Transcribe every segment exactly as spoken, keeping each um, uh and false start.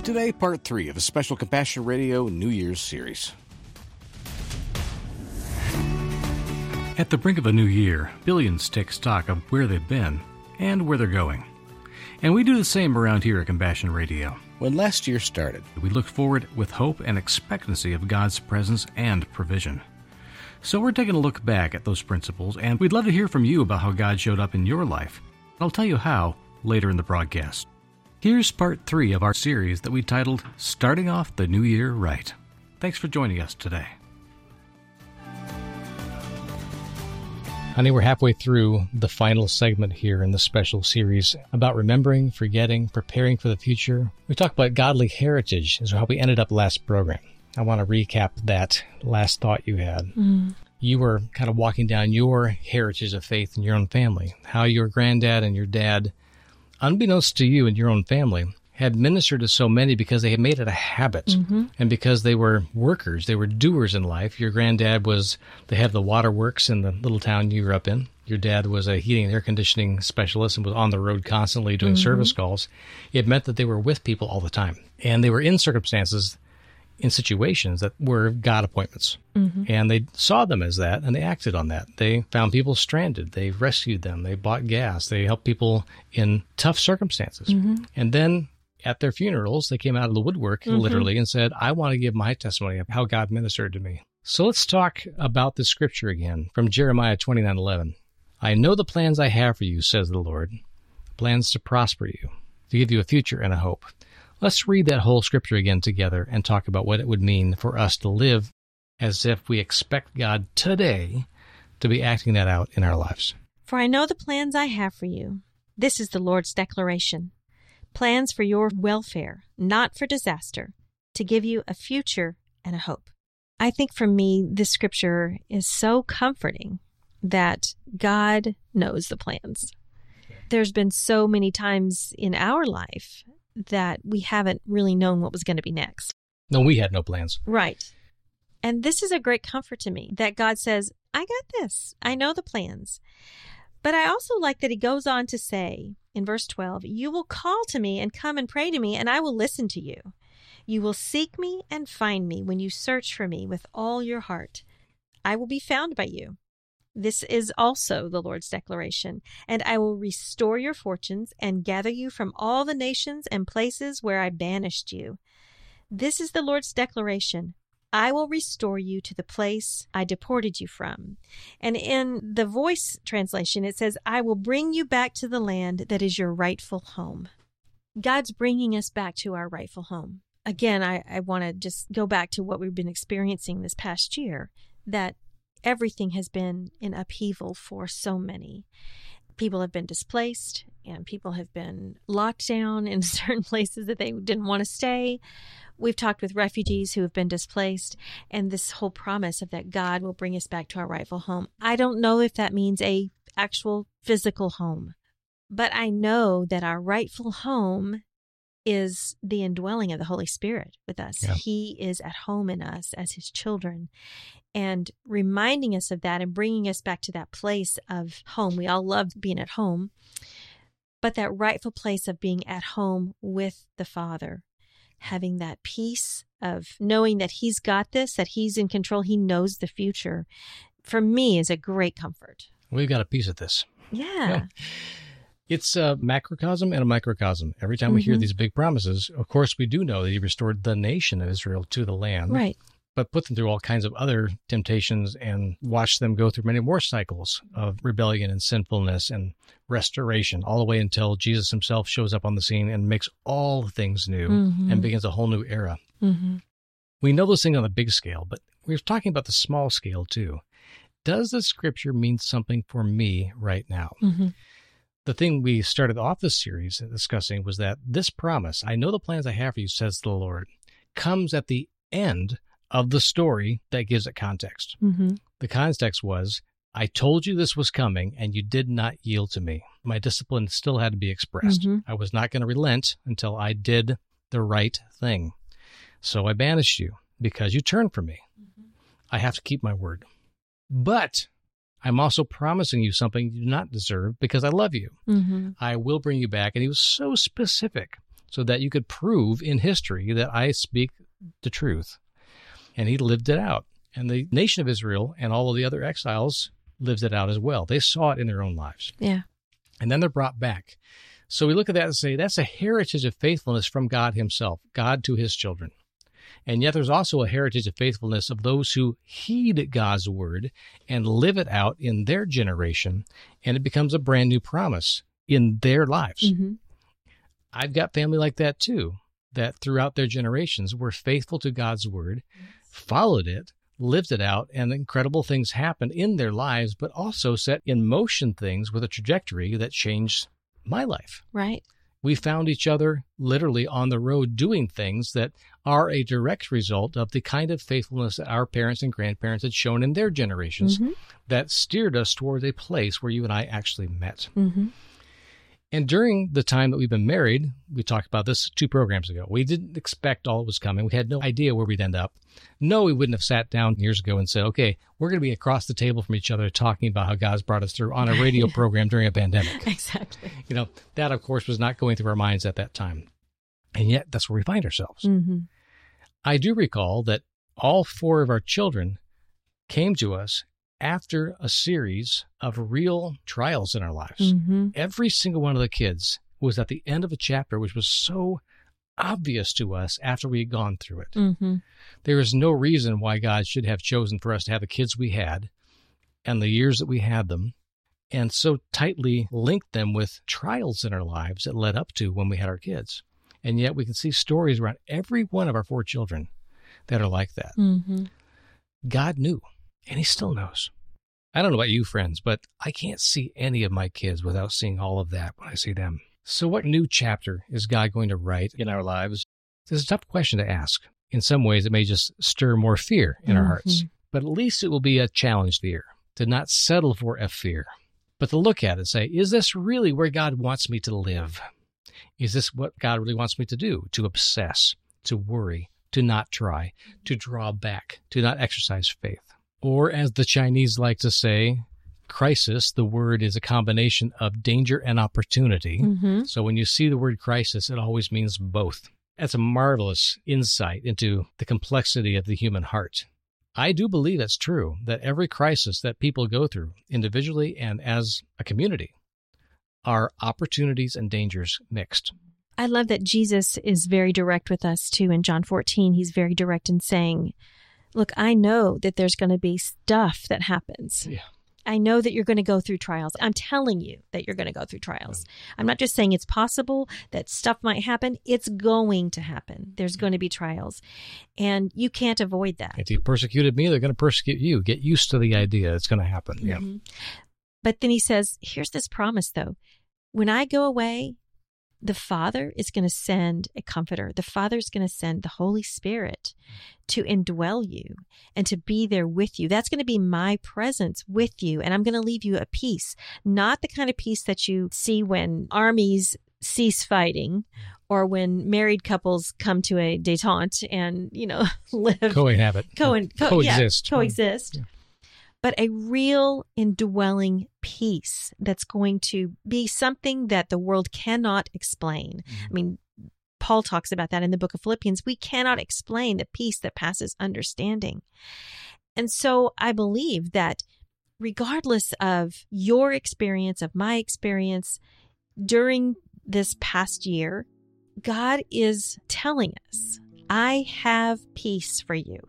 Today, part three of a special Compassion Radio New Year's series. At the brink of a new year, billions take stock of where they've been and where they're going. And we do the same around here at Compassion Radio. When last year started, We look forward with hope and expectancy of God's presence and provision. So we're taking a look back at those principles, and we'd love to hear from you about how God showed up in your life. I'll tell you how later in the broadcast. Here's part three of our series that we titled Starting Off the New Year Right. Thanks for joining us today. Honey, we're halfway through the final segment here in the special series about remembering, forgetting, preparing for the future. We talked about godly heritage is how we ended up last program. I want to recap that last thought you had. Mm. You were kind of walking down your heritage of faith in your own family, how your granddad and your dad, unbeknownst to you and your own family, had ministered to so many because they had made it a habit, Mm-hmm. and because they were workers, they were doers in life. Your granddad was the head of the waterworks in the little town you grew up in. Your dad was a heating and air conditioning specialist and was on the road constantly doing Mm-hmm. service calls. It meant that they were with people all the time, and they were in circumstances, in situations that were God appointments. Mm-hmm. And they saw them as that, and they acted on that. They found people stranded. They rescued them. They bought gas. They helped people in tough circumstances. Mm-hmm. And then at their funerals, they came out of the woodwork, Mm-hmm. literally, and said, I want to give my testimony of how God ministered to me. So let's talk about the scripture again from Jeremiah twenty-nine eleven. I know the plans I have for you, says the Lord, plans to prosper you, to give you a future and a hope. Let's read that whole scripture again together and talk about what it would mean for us to live as if we expect God today to be acting that out in our lives. For I know the plans I have for you. This is the Lord's declaration. Plans for your welfare, not for disaster, to give you a future and a hope. I think for me, this scripture is so comforting that God knows the plans. There's been so many times in our life that we haven't really known what was going to be next. No, we had no plans. Right. And this is a great comfort to me that God says, I got this. I know the plans. But I also like that he goes on to say in verse twelve, you will call to me and come and pray to me, and I will listen to you. You will seek me and find me when you search for me with all your heart. I will be found by you. This is also the Lord's declaration. And I will restore your fortunes and gather you from all the nations and places where I banished you. This is the Lord's declaration. I will restore you to the place I deported you from. And in the Voice translation, it says, I will bring you back to the land that is your rightful home. God's bringing us back to our rightful home. Again, I, I want to just go back to what we've been experiencing this past year, that everything has been in upheaval for so many. People have been displaced, and people have been locked down in certain places that they didn't want to stay. We've talked with refugees who have been displaced, and this whole promise of that God will bring us back to our rightful home. I don't know if that means a actual physical home, but I know that our rightful home is the indwelling of the Holy Spirit with us. Yeah. He is at home in us as his children, and reminding us of that and bringing us back to that place of home. We all love being at home, but that rightful place of being at home with the Father, having that peace of knowing that he's got this, that he's in control, he knows the future, for me is a great comfort. We've got a piece of this. Yeah. Yeah. It's a macrocosm and a microcosm. Every time we hear Mhm. these big promises, of course, we do know that he restored the nation of Israel to the land, Right. but put them through all kinds of other temptations and watched them go through many more cycles of rebellion and sinfulness and restoration, all the way until Jesus himself shows up on the scene and makes all things new Mhm. and begins a whole new era. Mm-hmm. We know those things on the big scale, but we're talking about the small scale too. Does the scripture mean something for me right now? Mm-hmm. The thing we started off this series discussing was that this promise, I know the plans I have for you, says the Lord, comes at the end of the story that gives it context. Mm-hmm. The context was, I told you this was coming and you did not yield to me. My discipline still had to be expressed. Mhm. I was not going to relent until I did the right thing. So I banished you because you turned from me. Mm-hmm. I have to keep my word. But I'm also promising you something you do not deserve because I love you. Mm-hmm. I will bring you back. And he was so specific. so that you could prove in history that I speak the truth. And he lived it out. And the nation of Israel and all of the other exiles lived it out as well. They saw it in their own lives. Yeah. And then they're brought back. So we look at that and say, that's a heritage of faithfulness from God himself, God to his children. And yet there's also a heritage of faithfulness of those who heed God's word and live it out in their generation, and it becomes a brand new promise in their lives. Mm-hmm. I've got family like that too, that throughout their generations were faithful to God's word, followed it, lived it out, and incredible things happened in their lives, but also set in motion things with a trajectory that changed my life. Right. We found each other literally on the road doing things that are a direct result of the kind of faithfulness that our parents and grandparents had shown in their generations Mm-hmm. that steered us towards a place where you and I actually met. Mm-hmm. And during the time that we've been married, we talked about this two programs ago. We didn't expect all that was coming. We had no idea where we'd end up. No, we wouldn't have sat down years ago and said, okay, we're going to be across the table from each other talking about how God's brought us through on a radio program during a pandemic. Exactly. You know, that, of course, was not going through our minds at that time. And yet, that's where we find ourselves. Mm-hmm. I do recall that all four of our children came to us after a series of real trials in our lives. Mm-hmm. Every single one of the kids was at the end of a chapter which was so obvious to us after we had gone through it. Mm-hmm. There is no reason why God should have chosen for us to have the kids we had and the years that we had them, and so tightly linked them with trials in our lives that led up to when we had our kids. And yet we can see stories around every one of our four children that are like that. Mm-hmm. God knew, and he still knows. I don't know about you, friends, but I can't see any of my kids without seeing all of that when I see them. So what new chapter is God going to write in our lives? This is a tough question to ask. In some ways, it may just stir more fear in our Mm-hmm. hearts, but at least it will be a challenge fear, to not settle for a fear, but to look at it and say, is this really where God wants me to live? Is this what God really wants me to do? To obsess, to worry, to not try, to draw back, to not exercise faith? Or as the Chinese like to say, crisis, the word is a combination of danger and opportunity. Mm-hmm. So when you see the word crisis, it always means both. That's a marvelous insight into the complexity of the human heart. I do believe that's true, that every crisis that people go through, individually and as a community, are opportunities and dangers mixed. I love that Jesus is very direct with us, too. In John fourteen, he's very direct in saying, look, I know that there's going to be stuff that happens. Yeah. I know that you're going to go through trials. I'm telling you that you're going to go through trials. I'm not just saying it's possible that stuff might happen. It's going to happen. There's going to be trials, and you can't avoid that. If you persecuted me, they're going to persecute you. Get used to the idea it's going to happen. Mm-hmm. Yeah. But then he says, here's this promise, though. When I go away, the Father is going to send a comforter. The Father is going to send the Holy Spirit to indwell you and to be there with you. That's going to be my presence with you. And I'm going to leave you a peace, not the kind of peace that you see when armies cease fighting or when married couples come to a détente and, you know, live. Co-inhabit. Co- co- coexist. Yeah, coexist. Yeah. But a real indwelling peace that's going to be something that the world cannot explain. Mm-hmm. I mean, Paul talks about that in the book of Philippians. We cannot explain the peace that passes understanding. And so I believe that regardless of your experience, of my experience during this past year, God is telling us, I have peace for you.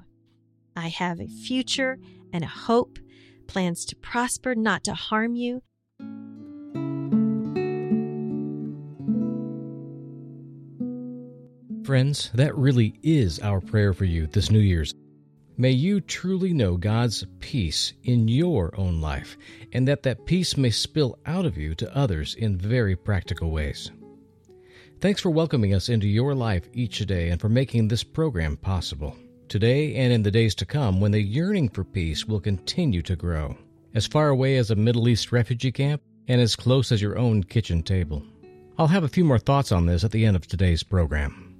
I have a future and a hope, plans to prosper, not to harm you. Friends, that really is our prayer for you this New Year's. May you truly know God's peace in your own life, and that that peace may spill out of you to others in very practical ways. Thanks for welcoming us into your life each day and for making this program possible. Today and in the days to come, when the yearning for peace will continue to grow, as far away as a Middle East refugee camp and as close as your own kitchen table. I'll have a few more thoughts on this at the end of today's program.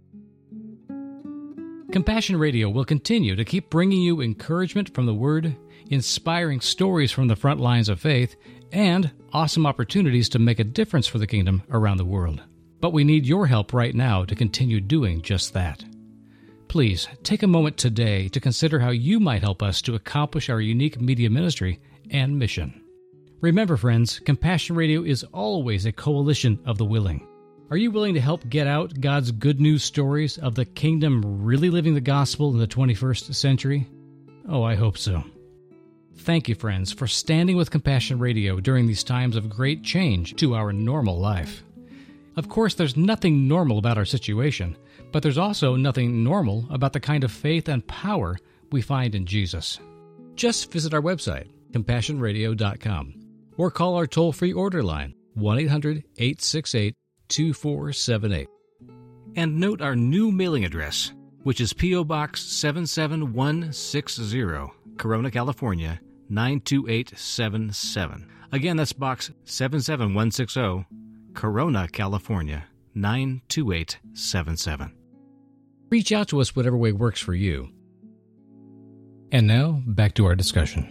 Compassion Radio will continue to keep bringing you encouragement from the Word, inspiring stories from the front lines of faith, and awesome opportunities to make a difference for the kingdom around the world. But we need your help right now to continue doing just that. Please take a moment today to consider how you might help us to accomplish our unique media ministry and mission. Remember, friends, Compassion Radio is always a coalition of the willing. Are you willing to help get out God's good news stories of the kingdom really living the gospel in the twenty-first century? Oh, I hope so. Thank you, friends, for standing with Compassion Radio during these times of great change to our normal life. Of course, there's nothing normal about our situation, but there's also nothing normal about the kind of faith and power we find in Jesus. Just visit our website, compassion radio dot com, or call our toll-free order line, one eight hundred, eight six eight, two four seven eight. And note our new mailing address, which is P O. Box seven seven one six zero, Corona, California, nine two eight seven seven. Again, that's Box seven seven one six zero, Corona, California, nine two eight seven seven. Reach out to us whatever way works for you. And now, back to our discussion.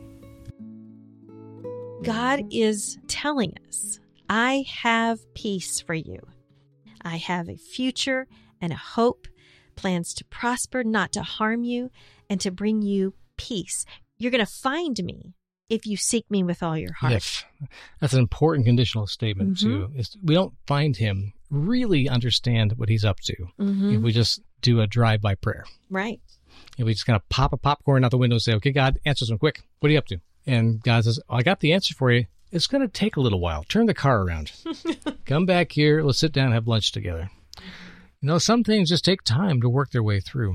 God is telling us, I have peace for you. I have a future and a hope, plans to prosper, not to harm you, and to bring you peace. You're going to find me if you seek me with all your heart. Yes, that's an important conditional statement, Mm-hmm. too. It's, we don't find him really understand what he's up to Mm-hmm. if we just do a drive-by prayer. Right. If we just kind of pop a popcorn out the window and say, okay, God, answer some quick. What are you up to? And God says, I got the answer for you. It's going to take a little while. Turn the car around. Come back here. Let's sit down and have lunch together. You know, some things just take time to work their way through.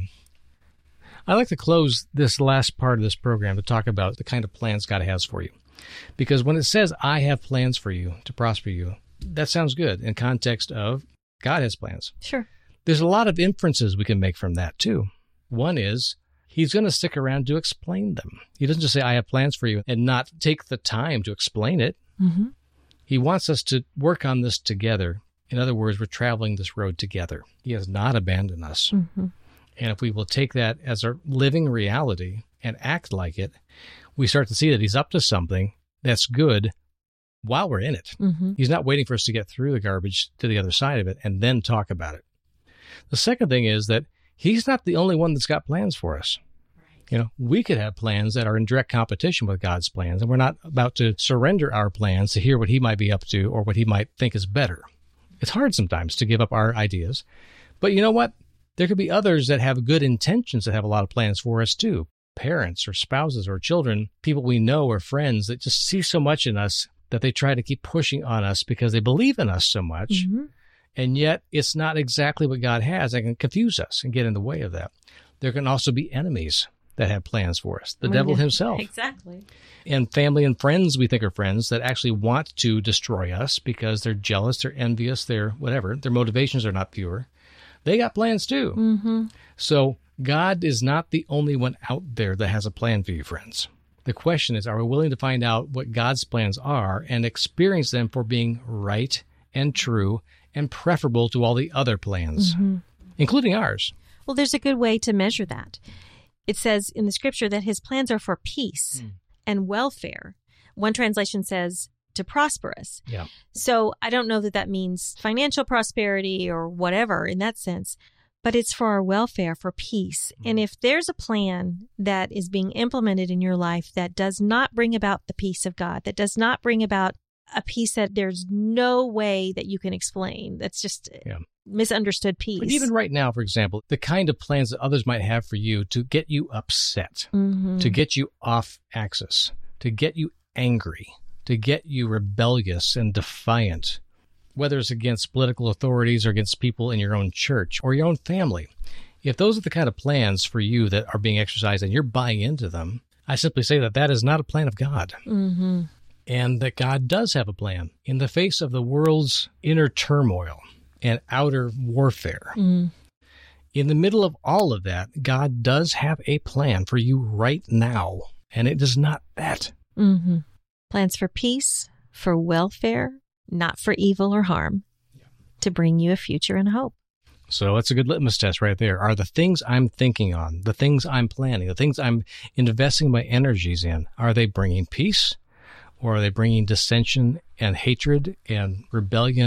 I like to close this last part of this program to talk about the kind of plans God has for you. Because when it says, I have plans for you to prosper you, that sounds good in context of God has plans. Sure. There's a lot of inferences we can make from that, too. One is, he's going to stick around to explain them. He doesn't just say, I have plans for you, and not take the time to explain it. Mm-hmm. He wants us to work on this together. In other words, we're traveling this road together. He has not abandoned us. Mm-hmm. And if we will take that as our living reality and act like it, we start to see that he's up to something that's good while we're in it. Mm-hmm. He's not waiting for us to get through the garbage to the other side of it and then talk about it. The second thing is that he's not the only one that's got plans for us. You know, we could have plans that are in direct competition with God's plans, and we're not about to surrender our plans to hear what he might be up to or what he might think is better. It's hard sometimes to give up our ideas. But you know what? There could be others that have good intentions that have a lot of plans for us too. Parents or spouses or children, people we know or friends that just see so much in us that they try to keep pushing on us because they believe in us so much. Mm-hmm. And yet it's not exactly what God has. That can confuse us and get in the way of that. There can also be enemies that have plans for us. The Oh, devil yeah. himself. Exactly. And family and friends we think are friends that actually want to destroy us because they're jealous, they're envious, they're whatever. Their motivations are not pure. They got plans too. Mm-hmm. So God is not the only one out there that has a plan for you, friends. The question is, are we willing to find out what God's plans are and experience them for being right and true and preferable to all the other plans, Mm-hmm. including ours? Well, there's a good way to measure that. It says in the scripture that his plans are for peace Mm. and welfare. One translation says to prosper us. Yeah. So I don't know that that means financial prosperity or whatever in that sense, but it's for our welfare, for peace. Mm. And if there's a plan that is being implemented in your life that does not bring about the peace of God, that does not bring about a peace that there's no way that you can explain, that's just Yeah. misunderstood peace. But even right now, for example, the kind of plans that others might have for you to get you upset, Mhm. to get you off axis, to get you angry, to get you rebellious and defiant, whether it's against political authorities or against people in your own church or your own family. If those are the kind of plans for you that are being exercised and you're buying into them, I simply say that that is not a plan of God. Mm-hmm. And that God does have a plan in the face of the world's inner turmoil and outer warfare. Mm. In the middle of all of that, God does have a plan for you right now, and it is not that. Mm-hmm. Plans for peace, for welfare, not for evil or harm, to bring you a future and hope. So that's a good litmus test right there. Are the things I'm thinking on, the things I'm planning, the things I'm investing my energies in, are they bringing peace, or are they bringing dissension and hatred and rebellion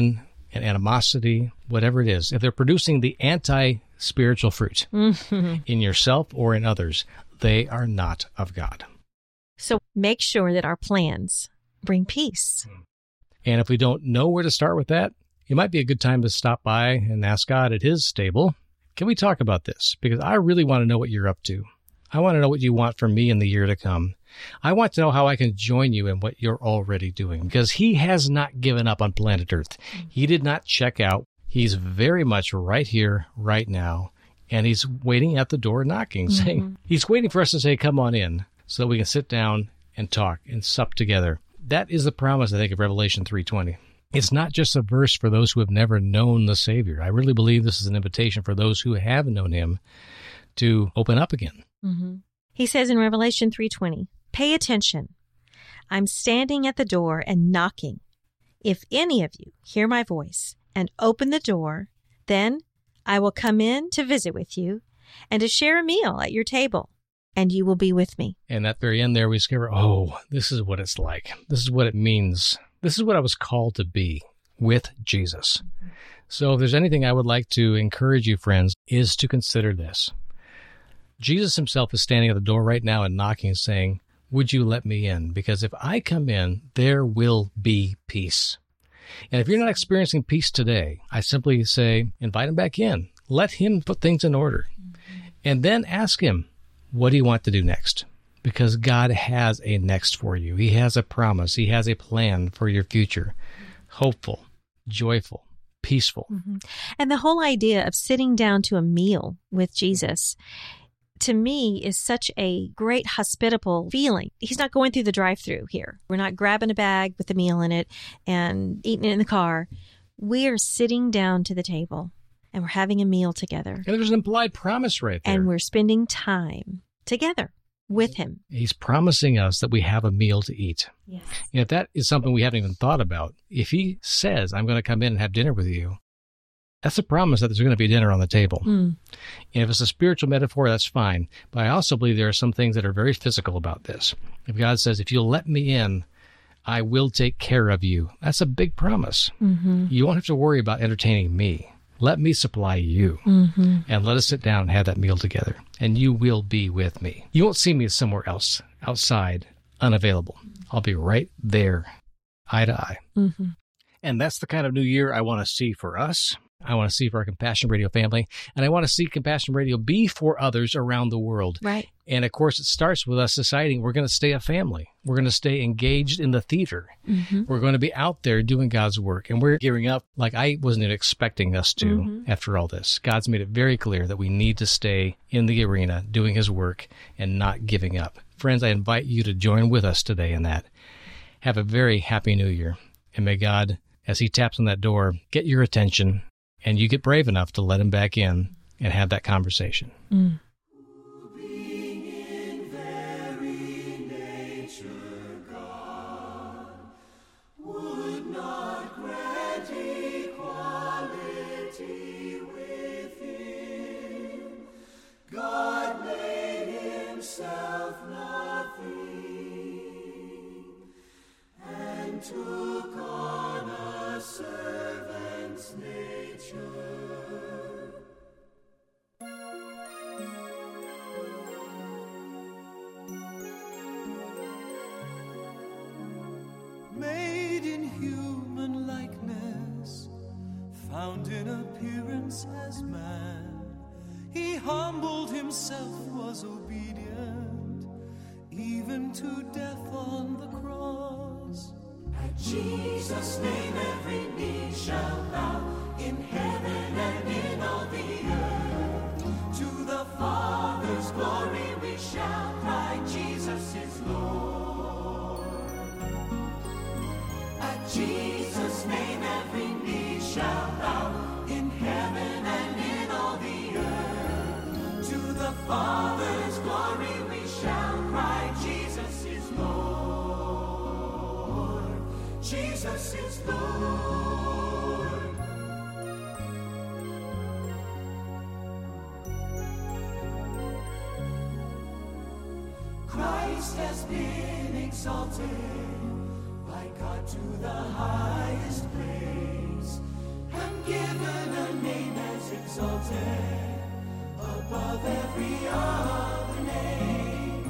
and animosity, whatever it is, if they're producing the anti-spiritual fruit in yourself or in others, they are not of God. So make sure that our plans bring peace. And if we don't know where to start with that, it might be a good time to stop by and ask God at his table, can we talk about this? Because I really want to know what you're up to. I want to know what you want from me in the year to come. I want to know how I can join you in what you're already doing, because he has not given up on planet Earth. He did not check out. He's very much right here, right now, and he's waiting at the door knocking, mm-hmm. saying, he's waiting for us to say, come on in, so that we can sit down and talk and sup together. That is the promise, I think, of Revelation three twenty. It's not just a verse for those who have never known the Savior. I really believe this is an invitation for those who have known him to open up again. Mm-hmm. He says in Revelation three twenty, pay attention. I'm standing at the door and knocking. If any of you hear my voice and open the door, then I will come in to visit with you and to share a meal at your table, and you will be with me. And at the very end there, we discover, oh, this is what it's like. This is what it means. This is what I was called to be with Jesus. Mm-hmm. So if there's anything I would like to encourage you, friends, is to consider this. Jesus himself is standing at the door right now and knocking, saying, would you let me in? Because if I come in, there will be peace. And if you're not experiencing peace today, I simply say, invite him back in. Let him put things in order. Mm-hmm. And then ask him, what do you want to do next? Because God has a next for you. He has a promise. He has a plan for your future. Hopeful, joyful, peaceful. Mm-hmm. And the whole idea of sitting down to a meal with Jesus, to me, is such a great hospitable feeling. He's not going through the drive-thru here. We're not grabbing a bag with a meal in it and eating it in the car. We are sitting down to the table and we're having a meal together. And there's an implied promise right there. And we're spending time together with him. He's promising us that we have a meal to eat. Yes. And if that is something we haven't even thought about, if he says, I'm going to come in and have dinner with you, that's a promise that there's going to be dinner on the table. Mm. And if it's a spiritual metaphor, that's fine. But I also believe there are some things that are very physical about this. If God says, if you'll let me in, I will take care of you. That's a big promise. Mm-hmm. You won't have to worry about entertaining me. Let me supply you. Mm-hmm. And let us sit down and have that meal together. And you will be with me. You won't see me somewhere else, outside, unavailable. I'll be right there, eye to eye. Mm-hmm. And that's the kind of new year I want to see for us. I want to see for our Compassion Radio family, and I want to see Compassion Radio be for others around the world. Right. And of course, it starts with us deciding we're going to stay a family. We're going to stay engaged in the theater. Mm-hmm. We're going to be out there doing God's work, and we're gearing up like I wasn't expecting us to mm-hmm. after all this. God's made it very clear that we need to stay in the arena doing his work and not giving up. Friends, I invite you to join with us today in that. Have a very happy new year, and may God, as he taps on that door, get your attention, and you get brave enough to let him back in and have that conversation. Mm. Took on a servant's nature. Made in human likeness, found in appearance as man, he humbled himself, was obedient, even to death on the cross. At Jesus' name every knee shall bow, in heaven and in all the earth. To the Father's glory we shall cry, Jesus is Lord. At Jesus' name every knee shall bow, in heaven and in all the earth. To the Father's glory we shall cry, Jesus is Lord. Jesus is Lord. Christ has been exalted by God to the highest place, given a name as exalted above every other name.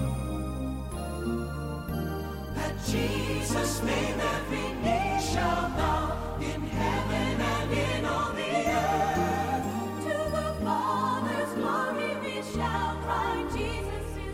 At Jesus' name every knee shall bow, in heaven and in all the earth. To the Father's glory we shall cry, Jesus is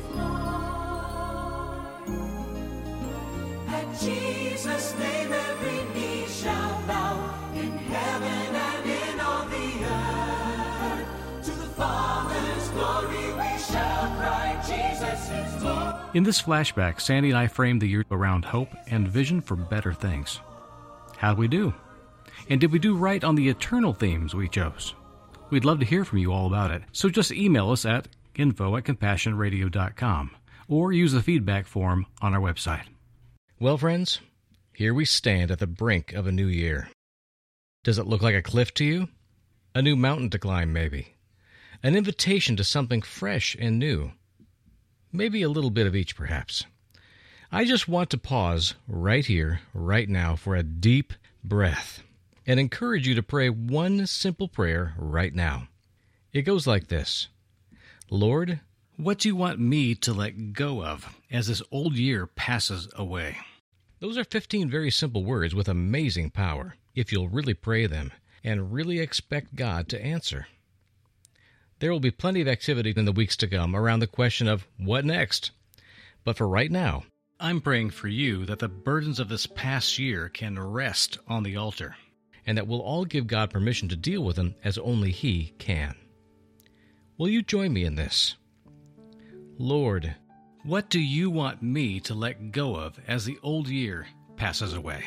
Lord. At Jesus' name every knee shall bow, in heaven and in all the earth. To the Father's glory we shall cry, Jesus is Lord. In this flashback, Sandy and I framed the year around hope and vision for better things. How'd we do? And did we do right on the eternal themes we chose? We'd love to hear from you all about it, so just email us at info at compassion radio dot com or use the feedback form on our website. Well, friends, here we stand at the brink of a new year. Does it look like a cliff to you? A new mountain to climb, maybe. An invitation to something fresh and new. Maybe a little bit of each, perhaps. I just want to pause right here, right now, for a deep breath and encourage you to pray one simple prayer right now. It goes like this. Lord, what do you want me to let go of as this old year passes away? Those are fifteen very simple words with amazing power, if you'll really pray them and really expect God to answer. There will be plenty of activity in the weeks to come around the question of what next. But for right now, I'm praying for you that the burdens of this past year can rest on the altar, and that we'll all give God permission to deal with them as only He can. Will you join me in this? Lord, what do you want me to let go of as the old year passes away?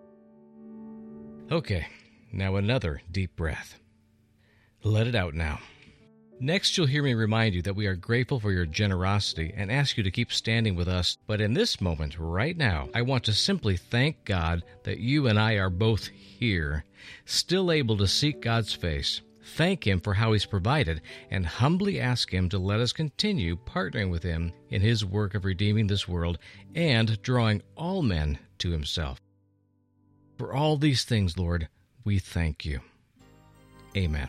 Okay, now another deep breath. Let it out now. Next, you'll hear me remind you that we are grateful for your generosity and ask you to keep standing with us. But in this moment, right now, I want to simply thank God that you and I are both here, still able to seek God's face, thank Him for how He's provided, and humbly ask Him to let us continue partnering with Him in His work of redeeming this world and drawing all men to Himself. For all these things, Lord, we thank you. Amen.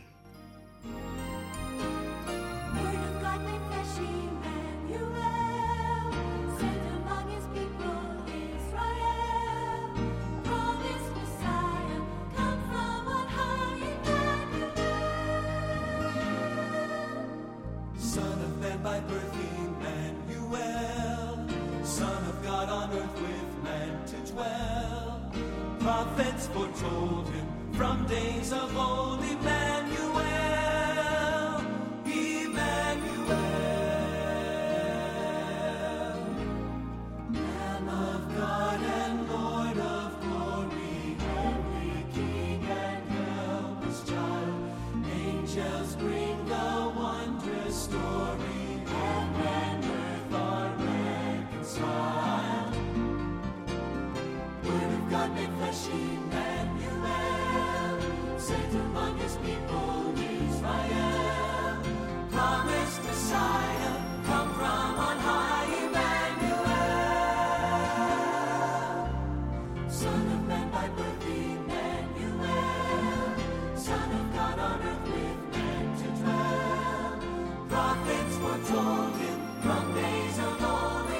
By birth Emmanuel, Son of God on earth with man to dwell. Prophets foretold him from days of old. Emmanuel, Emmanuel, Lamb of God and Lord of glory, heavenly King and helpless child. Angels bring the wondrous story. Emmanuel, sent among His people Israel, promised Messiah, come from on high. Emmanuel, Son of Man by birth, Emmanuel, Son of God on earth with man to dwell. Prophets foretold Him from days of old.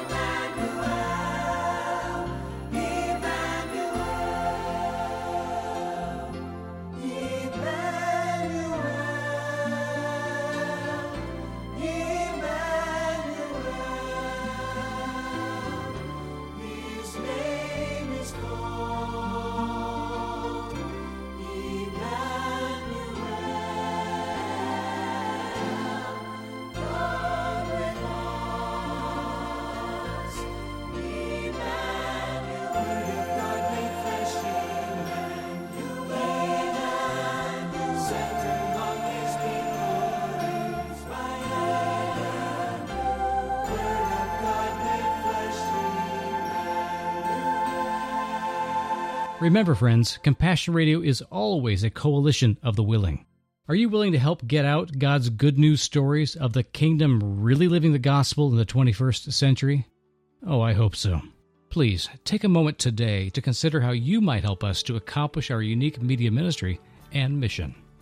Remember, friends, Compassion Radio is always a coalition of the willing. Are you willing to help get out God's good news stories of the kingdom really living the gospel in the twenty-first century? Oh, I hope so. Please, take a moment today to consider how you might help us to accomplish our unique media ministry and mission.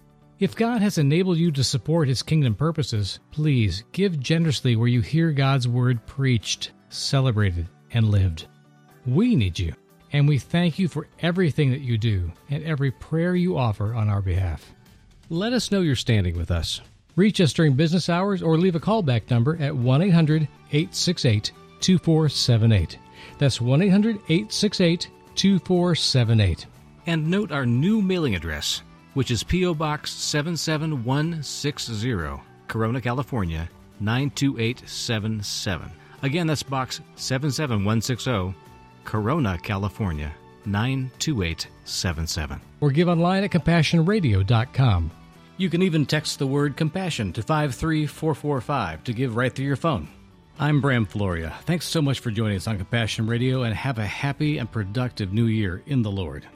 If God has enabled you to support His kingdom purposes, please give generously where you hear God's word preached, celebrated, and lived. We need you, and we thank you for everything that you do and every prayer you offer on our behalf. Let us know you're standing with us. Reach us during business hours or leave a callback number at one eight hundred eight six eight two four seven eight. That's one eight hundred eight six eight two four seven eight. And note our new mailing address, which is P O. Box seven seven one six zero, Corona, California, nine two eight seven seven. Again, that's Box seven seven one six zero, Corona, California, nine two eight seven seven. Or give online at compassion radio dot com. You can even text the word compassion to five three four four five to give right through your phone. I'm Bram Floria. Thanks so much for joining us on Compassion Radio, and have a happy and productive new year in the Lord.